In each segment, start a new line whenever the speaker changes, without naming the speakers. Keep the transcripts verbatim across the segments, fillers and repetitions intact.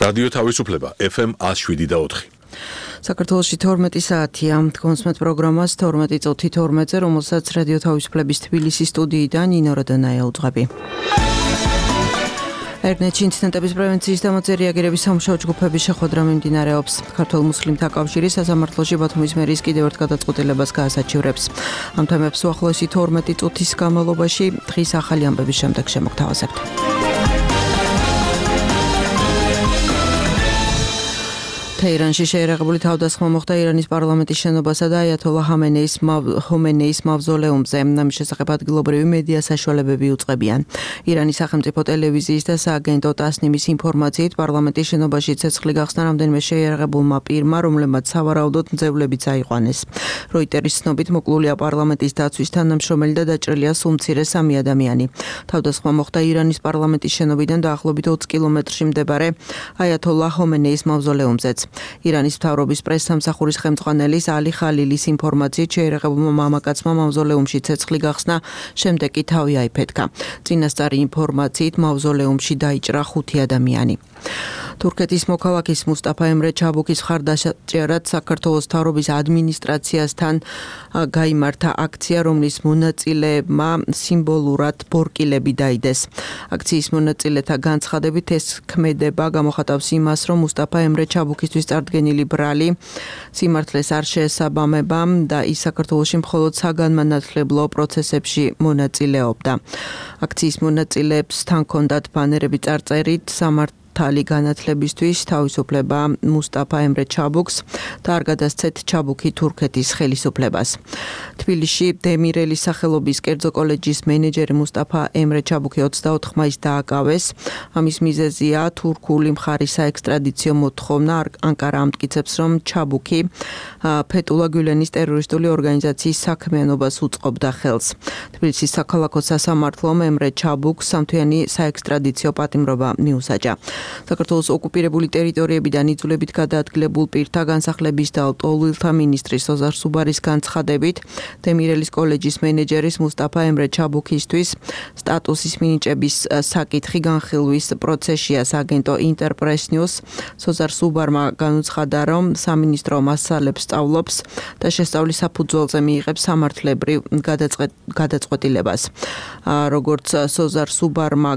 რადიო თავისუფლება ეფ ემ one oh seven და four.
საქართველოში თორმეტი საათია. კონსმეთ პროგრამას თორმეტი წუთი თორმეტზე, რომელსაც რადიო თავისუფლების თბილისის სტუდიიდან ნინო როდანაია უძღვები. ერგნეთში ინციდენტების პრევენციის და მოწერიაგირების სამუშაო ჯგუფების შეხვედრა მიმდინარეობს. ქართულ მუსლიმთა კავშირი სასამართლოში ბათუმის მერის კიდევ ერთ გადაწყვეტილებას გაასაჩივრებს. ამ თემებს უახლოესი თორმეტი წუთის განმავლობაში დღის ახალი ამბების შემდეგ შემოგთავაზებთ. თეირანში შეერაღებული თავდასხმა მოხდა ირანის პარლამენტის შენობასა და აიათოლა ხომეინეის მავზოლეუმზე. ამის შესახებ ადგილობრივი მედია საშუალებები უწყებიან. ირანის სახელმწიფო ტელევიზიის და სააგენტო ტასნიმის ინფორმაციით, პარლამენტის შენობაში ცეცხლი გახსნა რამდენიმე შეიარაღებულმა პირმა, რომლებმაც სავარაუდოდ მძევლებიც აიყვანეს. როიტერის ცნობით, მოკლულია პარლამენტის დაცვის თანამშრომელი და დაჭრილია სულ მცირე სამი ადამიანი. თავდასხმა მოხდა ირანის პარლამენტის შენობიდან დაახლოებით ოცი კილომეტრში მდებარე აიათოლა ხომეინეის მავზოლეუმზეც. ირანის მთავრობის პრესსამსახურის ხელმძღვანელის ალი ხალილის ინფორმაციით, შეიარაღებულმა მამაკაცმა მავზოლეუმში ცეცხლი გახსნა, შემდეგ კი თავი აიფეთქა. წინასწარი ინფორმაციით, მავზოლეუმში დაიჭრა ხუთი ადამიანი. თურქეთის მოქალაქის მუსტაფა ემრე ჩაბუქის მხარდაჭერად საქართველოს მთავრობის ადმინისტრაციასთან გაიმართა აქცია, რომლის მონაწილეებმა სიმბოლურად ბორკილები დაიდეს. აქციის მონაწილეთა განცხადებით, ეს ქმედება გამოხატავს იმას, რომ მუსტაფა ემრე ჩაბუქისთვის წარდგენილი ბრალი სიმართლეს არ შეესაბამება და ის საქართველოში მხოლოდ საგანმანათლებლო პროცესებში მონაწილეობდა. აქციის მონაწილეებს თან ჰქონდათ ბანერები წარწერით სამართალი განათლებისთვის, თავისუფლება მუსტაფა ემრე ჩაბუქს და არ გადასცეთ ჩაბუქი თურქეთის ხელისუფლებას. თბილისში დემირელის სახელობის კერძო კოლეჯის მენეჯერი მუსტაფა ემრე ჩაბუქი ოცდაოთხ მაისს დააკავეს. ამის მიზეზია თურქული მხარის საექსტრადიციო მოთხოვნა. ანკარა ამტკიცებს, რომ ჩაბუქი ფეტულა გულენის ტერორისტული ორგანიზაციის საქმიანობას უწყობდა ხელს. თბილისის საქალაქო სასამართლომ ემრე ჩაბუქს სამთვიანი საექსტრადიციო პატიმრობა მიუსაჯა. საქართველოს ოკუპირებული ტერიტორიებიდან იძულებით გადაადგილებულ პირთა განსახლების და ტოლვილთა მინისტრის სოზარ სუბარის განცხადებით, დემირელის კოლეჯის მენეჯერის მუსტაფა ემრე ჩაბუქისთვის სტატუსის მინიჭების საკითხი განხილვის პროცესშია. სააგენტო ინტერპრეს ნიუს სოზარ სუბარმა განუცხადა, რომ სამინისტრო მასალებს სწავლობს და შესწავლის საფუძველზე მიიღებს სამართლებრივ გადაწყვეტილებას. როგორც სოზარ სუბარმა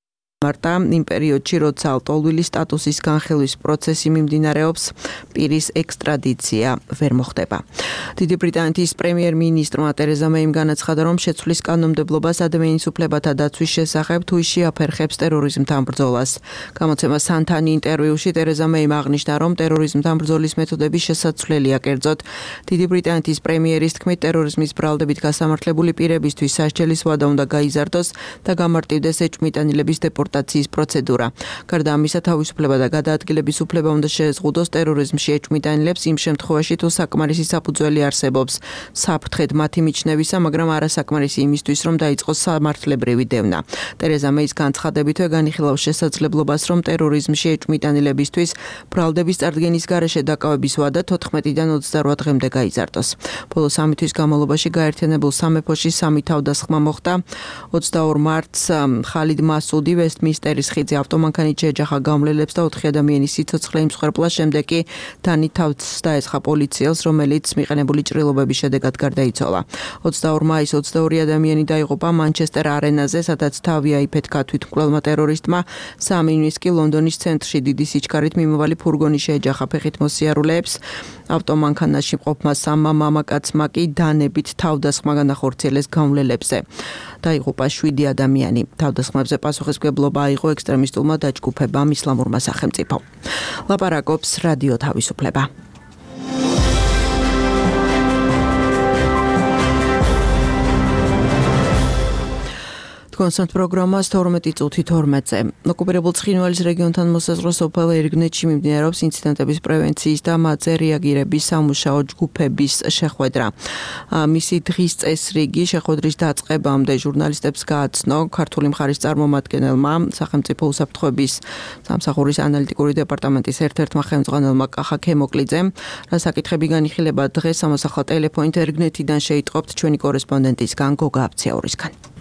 მარტა იმ პერიოდში, როცა ტოლვილის სტატუსის განხილვის პროცესი მიმდინარეობს, პირის ექსტრადიცია ვერ მოხდება. დიდი ბრიტანეთის პრემიერ-მინისტრმა ტერეზა მეიმ განაცხადა, რომ შეცვლის კანონმდებლობას ადამიანის უფლებათა დაცვის შესახებ თუ ის შეაფერხებს ტერორიზმთან ბრძოლას. გამოცემა სანთანი ინტერვიუში ტერეზა მეიმ აღნიშნა, რომ ტერორიზმთან ბრძოლის მეთოდები შესაძლებელია, კერძოდ დიდი ბრიტანეთის პრემიერის თქმით, ტერორიზმის ბრალდებით გასამართლებული პირებისთვის სასჯელის ვადა უნდა გაიზარდოს და გამარტივდეს ეჭვმიტანილების დეპორტაციის პროცედურა. გარდა ამისა, თავისუფლება და გადაადგილების უფლება უნდა შეეზღუდოს ტერორიზმში ეჭვმიტანილებს იმ შემთხვევაში, თუ საკმარისი საფუძველი არსებობს საფრთხედ მათი მიჩნევისა, მაგრამ არასაკმარისი იმისთვის, რომ დაიწყოს სამართლებრივი დევნა. ტერეზა მეის განცხადებითვე განიხილავს შესაძლებლობას, რომ ტერორიზმში ეჭვმიტანილებისთვის ბრალდების წარდგენის გარეშე დაკავების ვადა თოთხმეტიდან ოცდარვა დღემდე გაიზარდოს. ბოლო სამი თვის განმავლობაში გაერთიანებულ სამეფოში სამი თავდასხმა მოხდა. ოცდაორ მარტს ხალიდ მასუდი ვესტმინსტერის ხიდზე ავტომანქანით შეეჯახა გამლელებს და ოთხი ადამიანის სიცოცხლე იმსხვერპლა, შემდეგ კი დანით თავს დაესხა პოლიციელს, რომელიც მიყენებული ჭრილობების შედეგად გარდაიცვალა. ოცდაორ მაისს ოცდაორი ადამიანი დაიღუპა მანჩესტერ არენაზე, სადაც თავი აიფეთქა თვითმკვლელმა ტერორისტმა. სამი ივნისს კი ლონდონის ცენტრში დიდი სიჩქარით მიმავალი ფურგონი შეეჯახა ფეხით მოსიარულეებს. ავტომანქანაში მყოფმა სამმა მამაკაცმა კი დანებით თავდასხმა განახორციელეს გამლელებზე. დაიღუპა შვიდი ადამიანი. თავდასხმებზე პასუხისმგებლობა აიღო ექსტრემისტულმა დაჯგუფებამ ისლამურმა სახელმწიფომ. ლაპარაკობს რადიო თავისუფლება. კონსერტ პროგრამას თორმეტი წუთი თორმეტზე. ოკუპირებულ ცხინვალის რეგიონთან მოსაზღვრე სოფელ ერგნეთში მიმდინარეობს ინციდენტების პრევენციის და მათზე რეაგირების სამუშაო ჯგუფების შეხვედრა. მისი დღის წესრიგი შეხვედრის დაწყებამდე ჟურნალისტებს გააცნო ქართული მხარის წარმომადგენელმა, სახელმწიფო უსაფრთხოების სამსახურის ანალიტიკური დეპარტამენტის ერთ-ერთმა ხელმძღვანელმა კახა ქემოკლიძემ, რა საკითხები განიხილება დღეს სამოსახლო ტელეფონით ერგნეთიდან შეიტყობთ ჩვენი კორესპონდენტისგან გოგა აბციაურისგან.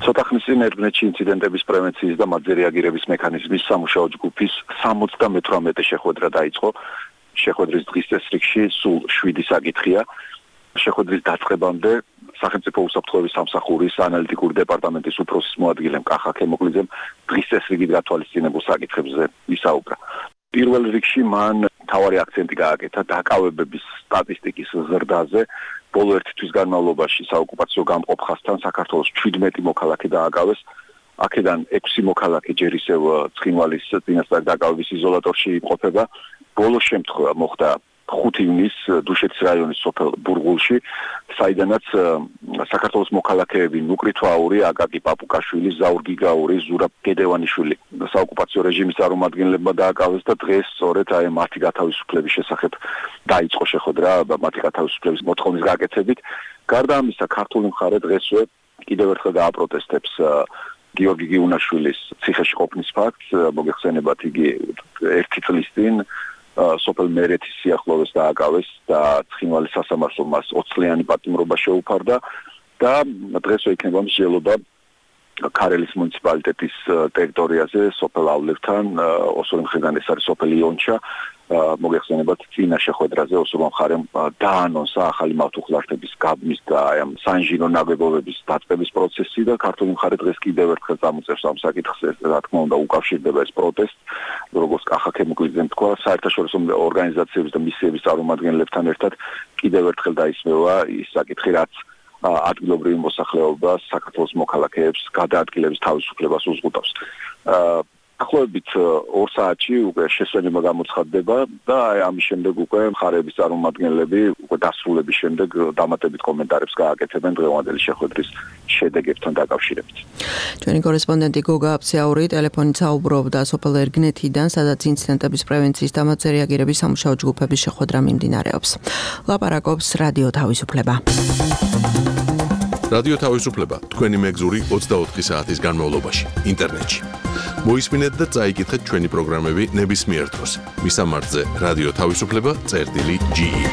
ცოტა ხნის წინ ერთგნეთში ინციდენტების პრევენციის და მათზე რეაგირების მექანიზმის სამუშაო ჯგუფის სამოცდამეთვრამეტე შეხვედრა დაიწყო. შეხვედრის დღის წესრიგში სულ შვიდი საკითხია. შეხვედრის დაწყებამდე სახელმწიფო უსაფრთხოების სამსახურის ანალიტიკური დეპარტამენტის უფროსის მოადგილემ კახა ქემოკლიძემ დღის წესრიგით გათვალისწინებულ საკითხებზე ისაუბრა. პირველ რიგში მან მთავარი აქცენტი გააკეთა დაკავებების სტატისტიკის ზრდაზე. ბოლო ერთი თვის განმავლობაში საოკუპაციო გამყოფ ხაზთან საქართველოს ჩვიდმეტი მოქალაქე დააკავეს. აქედან ექვსი მოქალაქე ჯერ ისევ ცხინვალის წინასწარ დაკავების იზოლატორში იმყოფება. ბოლო შემთხვევა მოხდა ხუთი ივნის დუშეთის რაიონის სოფელ ბურღულში, საიდანაც საქართველოს მოქალაქეები ნუკრი თვაური, აკაკი პაპუკაშვილი, ზაურ გიგაური, ზურაბ გედევანიშვილი საოკუპაციო რეჟიმის წარმომადგენლებმა დააკავეს და დღეს სწორედ აი მათი გათავისუფლების შესახებ დაიწყო შეხვედრა მათი გათავისუფლების მოთხოვნის გაკეთებით. გარდა ამისა, ქართული მხარე დღესვე კიდევ ერთხელ გააპროტესტებს გიორგი გიუნაშვილის ციხეში ყოფნის ფაქტს, მოგეხსენებათ იგი ერთი წლის წინ სოფელ მერეთის სიახლოვეს დააკავეს და ცხინვალის სასამართლომ მას ოცწლიანი პატიმრობა შეუფარდა და დღესვე იქნება მსჯელობა ქარელის მუნიციპალიტეტის ტერიტორიაზე სოფელავლევთან, ოსური მხრიდან ეს არის სოფელი იონჩა. მოგეხსენებათ წინა შეხვედრაზე ოსურმა მხარემ დაანონსა ახალი მავთუხლართების გაბმის და აი ამ საინჟინრო ნაგებობების დაწყების პროცესი და ქართული მხარე დღეს კიდევ ერთხელ წამოწევს ამ საკითხს. რა თქმა უნდა უკავშირდება ეს პროტესტ, როგორც კახა ქემოკლიძემ თქვა, საერთაშორისო ორგანიზაციების და მისიების წარმომადგენლებთან ერთად კიდევ ერთხელ დაისმევა ის საკითხი, რაც ადგილობრივი მოსახლეობა საქართველოს მოქალაქეებს გადაადგილების თავისუფლებას უზღუდავს. ახლობით ორ საათში უკვე შესვენება გამოცხადდება და აი ამის შემდეგ უკვე მხარეების წარმომადგენლები უკვე დასრულების შემდეგ დამატებით კომენტარებს გააკეთებენ დღევანდელი შეხვედრის შედეგებთან დაკავშირებით.
ჩვენი კორესპონდენტი გოგა აფციაური ტელეფონით საუბრობდა სოფელ ერგნეთიდან, სადაც ინციდენტების პრევენციის და მათზე რეაგირების სამუშაო ჯგუფების შეხვედრა მიმდინარეობს. ლაპარაკობს რადიო თავისუფლება.
რადიო თავისუფლება თქვენი მეგზური ოცდაოთხი საათის განმავლობაში ინტერნეტში. მოისმინეთ და წაიკითხეთ ჩვენი პროგრამები ნებისმიერ დროს. მისამართზე რადიო თავისუფლება წერტილი ჯი ი.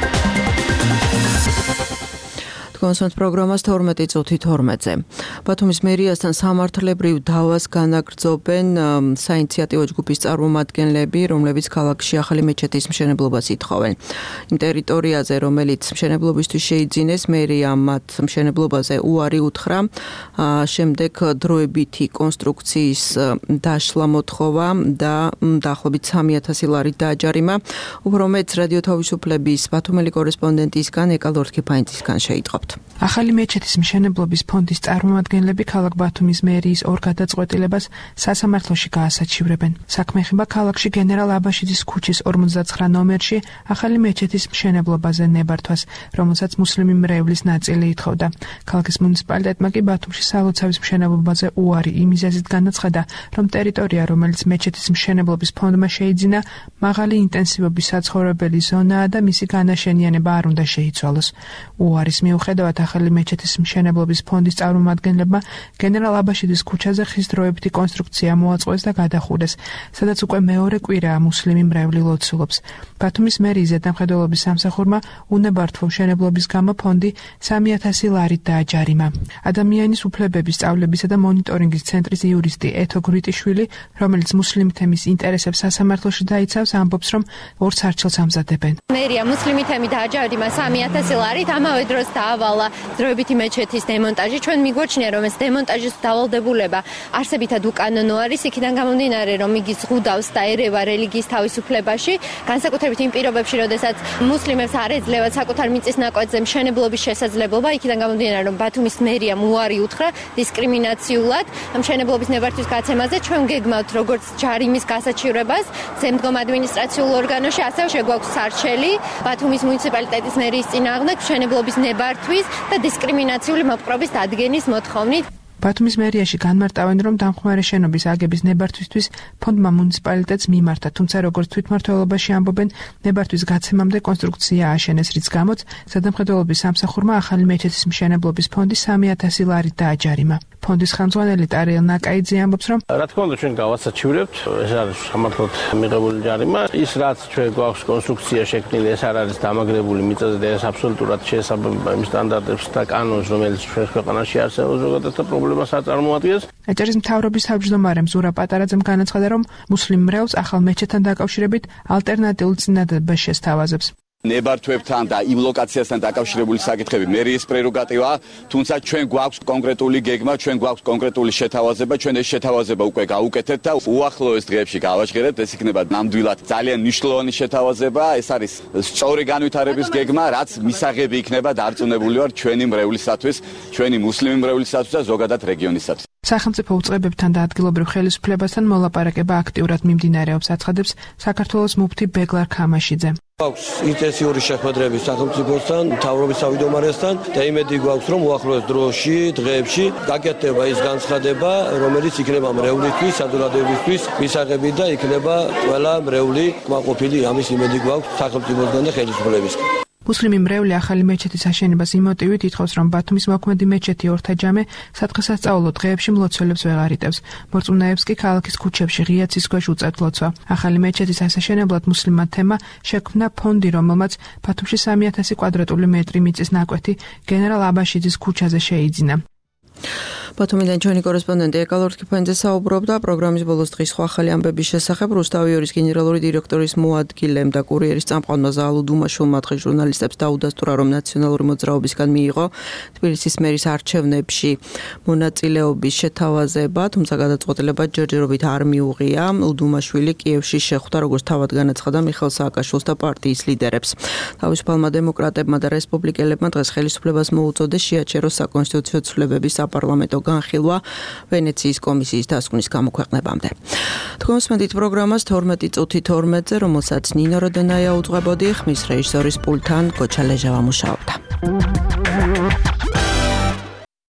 კონსონტ პროგრამას თორმეტი წუთი თორმეტზე. ბათუმის მერიასთან სამართლებრივ დავას განაგრძობენ საინიციატივო ჯგუფის წარმომადგენლები, რომლებიც ქალაქში ახალი მეჩეთის მშენებლობას ითხოვენ. იმ ტერიტორიაზე, რომელიც მშენებლობისთვის შეიძინეს, მერია მათ მშენებლობაზე უარი უთხრა. შემდეგ დროებითი კონსტრუქციის დაშლა მოთხოვა და დაახლოებით სამი ათასი ლარი დააჯარიმა. უფრო მეტს რადიო თავისუფლების ბათუმელი კორესპონდენტისგან ეკა ლორთქიფაინცისგან შეიტყობთ.
ახალი მეჩეთის მშენებლობის ფონდის წარმომადგენლები ქალაქ ბათუმის მერიის ორ გადაწყვეტილებას სასამართლოში გაასაჩივრებენ. საქმე ეხება ქალაქში გენერალ აბაშიძის ქუჩის ორმოცდაცხრა ნომერში ახალი მეჩეთის მშენებლობაზე ნებართვას, რომელსაც მუსლიმი მრევლის ნაწილი ითხოვდა. ქალაქის მუნიციპალიტეტმა კი ბათუმში სალოცავის მშენებლობაზე უარი იმ მიზეზით განაცხადა, რომ ტერიტორია, რომელიც მეჩეთის მშენებლობის ფონდმა შეიძინა, მაღალი ინტენსივობის საცხოვრებელი ზონაა და მისი განაშენიანება არ უნდა შეიცვალოს. უარის მიუხედავად ახალი მეჩეთის მშენებლობის ფონდის წარმომადგენლებმა გენერალ აბაშიძის ქუჩაზე ხის დროებითი კონსტრუქცია მოაწყვეს და გადახურეს, სადაც უკვე მეორე კვირაა მუსლიმი მრევლი ლოცულობს. ბათუმის მერიის ზედამხედველობის სამსახურმა უნებართვო მშენებლობის გამო ფონდი სამი ათასი ლარით დააჯარიმა. ადამიანის უფლებების სწავლებისა და მონიტორინგის ცენტრის იურისტი ეთო გრიტიშვილი, რომელიც მუსლიმი თემის ინტერესებს სასამართლოში დაიცავს, ამბობს, რომ ორ სარჩელს ამზადებენ.
მერია მუსლიმი თემი დააჯარიმა სამი ათასი ლარით, ამავე დროს დაავალა დროებითი მეჩეთის დემონტაჟი. ჩვენ მიგვაჩნია, რომ ეს დემონტაჟის დავალდებულება არსებითად უკანონო არის, იქიდან გამომდინარე, რომ იგი ზღუდავს და ერევა რელიგიის თავისუფლებაში, განსაკუთრებით იმ პირობებში, როდესაც მუსლიმებს არ ეძლევათ საკუთარ მიწის ნაკვეთზე მშენებლობის შესაძლებლობა, იქიდან გამომდინარე, რომ ბათუმის მერიამ უარი უთხრა დისკრიმინაციულად მშენებლობის ნებართვის გაცემაზე. ჩვენ გეგმავთ როგორც ჯარიმის გასაჩივრებას ზემდგომ ადმინისტრაციულ ორგანოში, ასევე შეგვაქვს სარჩელი ბათუმის მუნიციპალიტეტის მერიის წინააღმდეგ მშენებლობის ნებართვის და დისკრიმინაციული მოპყრობის დადგენის მოთხოვნით.
ბათუმის მერიაში განმარტავენ, რომ დამხმარე შენობის აგების ნებართვისთვის ფონდმა მუნიციპალიტეტს მიმართა, თუმცა როგორც თვითმმართველობაში ამბობენ, ნებართვის გაცემამდე კონსტრუქცია ააშენეს, რის გამოც ზედამხედველობის სამსახურმა ახალი მეჩეთის მშენებლობის ფონდი სამი ათასი ლარით დააჯარიმა. ფონდის ხელმძღვანელი ტარიელ ნაკაიძე ამბობს, რომ
რა თქმა უნდა ჩვენ გავასაჩივრებთ, ეს არის სამართლოდ მიღებული ჯარიმა, ის რაც ჩვენ გვაქვს კონსტრუქცია შექმნილი, ეს არ არის დამაგრებული მიწაზე და ეს აბსოლუტურად შეესაბამება იმ სტანდარტებს და კანონს, რომელიც ჩვენ ქვეყანაში არსებობს, ზოგადად და პრობლემას არ წარმოადგენს.
ეჭერის მთავრობის თავმჯდომარე მზურა პატარაძემ განაცხადა, რომ მუსლიმ მრევლს ახალ მეჩეთთან დაკავშირებით ალტერნატიულ წინადადებას შესთავაზებს.
ნებართვებთან და იმ ლოკაციასთან დაკავშირებული საკითხები მერიის პრეროგატივაა, თუმცა ჩვენ გვაქვს კონკრეტული გეგმა, ჩვენ გვაქვს კონკრეტული შეთავაზება, ჩვენ ეს შეთავაზება უკვე გავუკეთეთ და უახლოეს დღეებში გავაჟღერებთ, ეს იქნება ნამდვილად ძალიან მნიშვნელოვანი შეთავაზება, ეს არის სწორი განვითარების გეგმა, რაც მისაღები იქნება დარწმუნებული ვარ ჩვენი მრევლისათვის, ჩვენი მუსლიმი მრევლისათვის და ზოგადად რეგიონისათვის.
სახელმწიფო უწყებებთან და ადგილობრივ ხელისუფლებასთან მოლაპარაკება აქტიურად მიმდინარეობს, აცხადებს საქართველოს მუფთი ბეგლარ ქამაშიძე.
გვაქვს ინტენსიური შეხვედრები სახელმწიფოსთან, მთავრობის თავმჯდომარესთან და იმედი გვაქვს, რომ უახლოეს დროში, დღეებში გაკეთდება ის განცხადება, რომელიც იქნება მრევლისთვის, საზოგადოებისთვის მისაღები და იქნება ყველა მრევლი კმაყოფილი, ამის იმედი გვაქვს სახელმწიფოსგან და ხელისუფლებისგან.
მუსლიმი მრევლი ახალი მეჩეთის აშენებას იმ მოტივით ითხოვს, რომ ბათუმის მოქმედი მეჩეთი ორთაჯამე სადღესასწაულო დღეებში მლოცველებს ვეღარ იტევს. მორწმუნეებს კი ქალაქის ქუჩებში ღია ცის ქვეშ უწევთ ლოცვა. ახალი მეჩეთის ასაშენებლად მუსლიმმა თემა შექმნა ფონდი, რომელმაც ბათუმში სამი ათასი კვადრატული მეტრი მიწის ნაკვეთი გენერალ აბაშიძის ქუჩაზე შეიძინა. ბათუმიდან ჩვენი კორესპონდენტი ეკალორ თქიფანიძე საუბრობდა პროგრამის ბოლოს დღის სხვა ახალი ამბების შესახებ. რუსთავიორის გენერალური დირექტორის მოადგილემ და კურიერის წამყვანმა ზაალუ დუმაშვილმა დღეს ჟურნალისტებს დაუდასტურა, რომ ნაციონალური მოძრაობისგან მიიღო თბილისის მერის არჩევნებში მონაწილეობის შეთავაზება, თუმცა გადაწყვეტილება ჯერჯერობით არ მიუღია. დუმაშვილი კიევში შეხვდა, როგორც თავად განაცხადა, მიხეილ სააკაშვილს და პარტიის ლიდერებს. თავისუფალმა დემოკრატებმა და რესპუბლიკელებმა დღეს ხელისუფლებას მოუწოდეს შეაჩეროს საკონსტიტუციო ცვლილებების საპარლამენტო განხილვა ვენეციის კომისიის დასკვნის გამოქვეყნებამდე. თქვენს მედით პროგრამას თორმეტი წუთი თორმეტზე, რომელსაც ნინო როდენაია უძღვებოდი, ხმის რეჟისორის პულტთან გოჩა ლეჟავა მუშაობდა.